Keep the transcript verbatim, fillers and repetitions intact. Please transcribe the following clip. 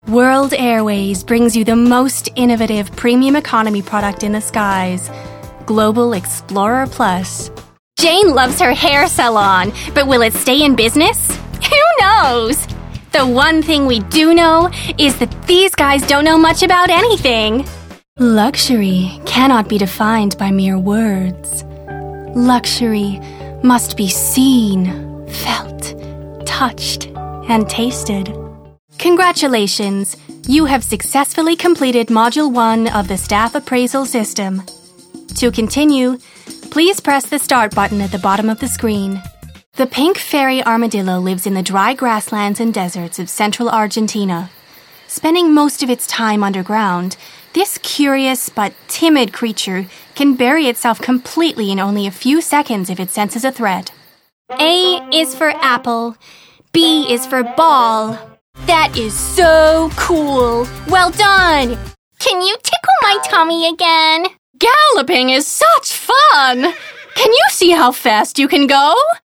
World Airways brings you the most innovative premium economy product in the skies, Global Explorer Plus. Jane loves her hair salon, but will it stay in business? Who knows? The one thing we do know is that these guys don't know much about anything. Luxury cannot be defined by mere words. Luxury must be seen, felt, touched, and tasted. Congratulations! You have successfully completed Module one of the Staff Appraisal System. To continue, please press the Start button at the bottom of the screen. The pink fairy armadillo lives in the dry grasslands and deserts of central Argentina. Spending most of its time underground, this curious but timid creature can bury itself completely in only a few seconds if it senses a threat. A is for apple. B is for ball. That is so cool. Well done. Can you tickle my tummy again? Galloping is such fun. Can you see how fast you can go?